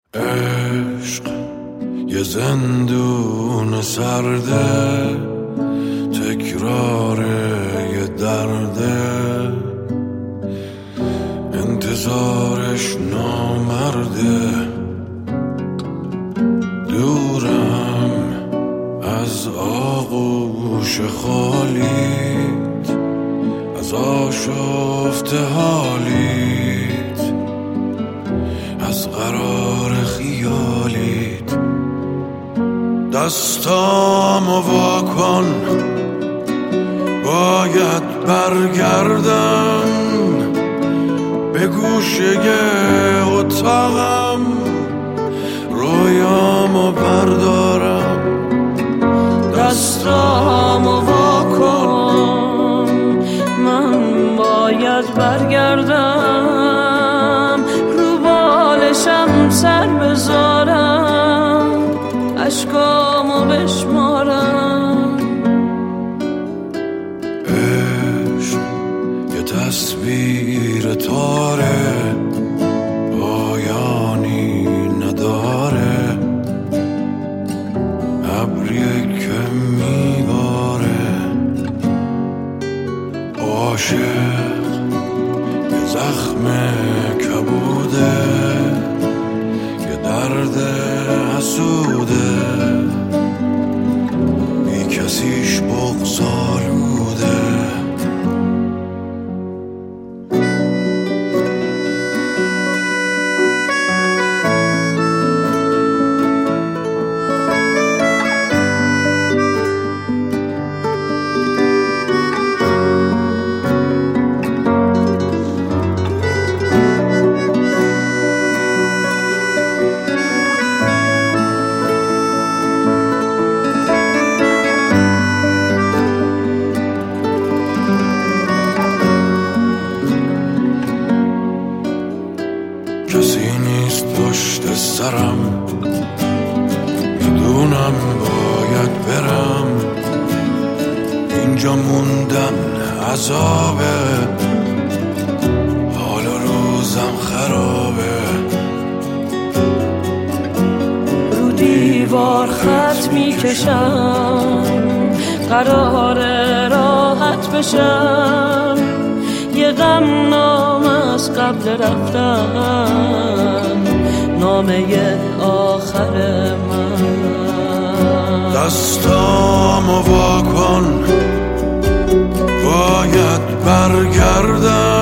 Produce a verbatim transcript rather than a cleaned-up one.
عشق یه زندون سرده، تکرار یه درده، انتظارش نامرده. دورم از آغوش خالیت، از آشفته حالیت، از قرار خیالیت. دستامو وا کن، باید برگردم به گوشه اتاقم، رویامو بردارم. دستامو وا کن، من باید برگردم، رو بالشم سر بذارم، اشکامو بشمارم. عشق یه تصویر تاره، پایانی نداره، ابریه که میباره. عاشق یه زخم کبوده، یه درد حسوده، بی کسیش بغض‌آلوده. کسی نیست پشت سرم، میدونم باید برم، اینجا موندن عذابه، حال روزم خرابه. رو دیوار خط میکشم، قرار راحت بشم، یه غم نام از قبل رفتم، نامه آخر من. دستامو وا کن، باید برگردم